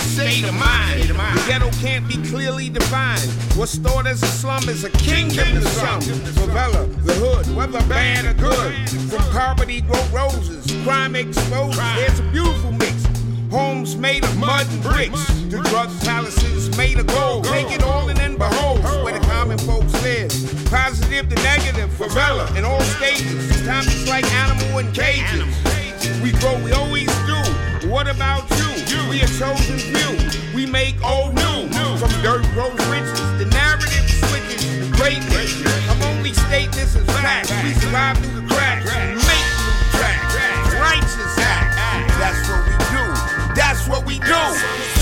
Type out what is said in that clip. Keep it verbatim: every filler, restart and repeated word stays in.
state of mind. The ghetto can't be clearly defined. What's thought as a slum is a kingdom to some. Favela, the hood, whether bad or good. From poverty grow roses, crime exposed. There's a beautiful mix. Homes made of mud and bricks, to drug palaces made of gold. Take it all and then behold where the common folks live. Positive to negative, favela in all stages. Sometimes it's like animal in cages. We grow, we always do. What about you? We a chosen few. We make old new. From dirt grows riches. The narrative switches to greatness. I'm only stating this as facts. We survive through the cracks. Make new tracks. Righteous acts. That's what we do. That's what we do.